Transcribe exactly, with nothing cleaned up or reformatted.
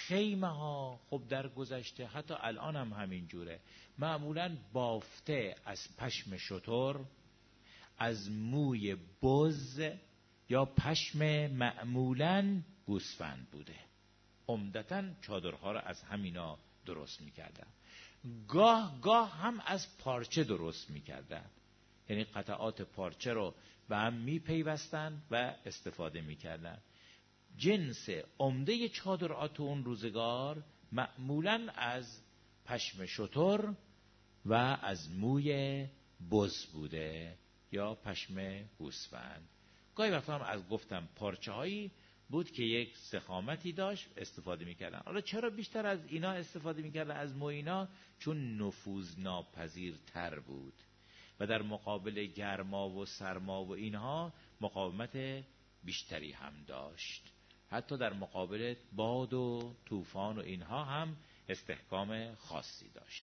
خیمه ها خب در گذشته حتی الان هم همین جوره، معمولاً بافته از پشم شتر، از موی بز یا پشم معمولاً گوسفند بوده. عمدتاً چادرها را از همینا درست میکردن. گاه گاه هم از پارچه درست میکردن، یعنی قطعات پارچه رو به هم میپیوستن و استفاده میکردن. جنس عمده چادرات اون روزگار معمولاً از پشم شتر و از موی بز بوده یا پشم گوسفند. گاهی وقتا هم از گفتم پارچه هایی بود که یک ضخامتی داشت استفاده میکردن. حالا چرا بیشتر از اینا استفاده میکردن از موی اینا؟ چون نفوذ ناپذیرتر بود و در مقابل گرما و سرما و اینها مقاومت بیشتری هم داشت. حتی در مقابل باد و طوفان و اینها هم استحکام خاصی داشت.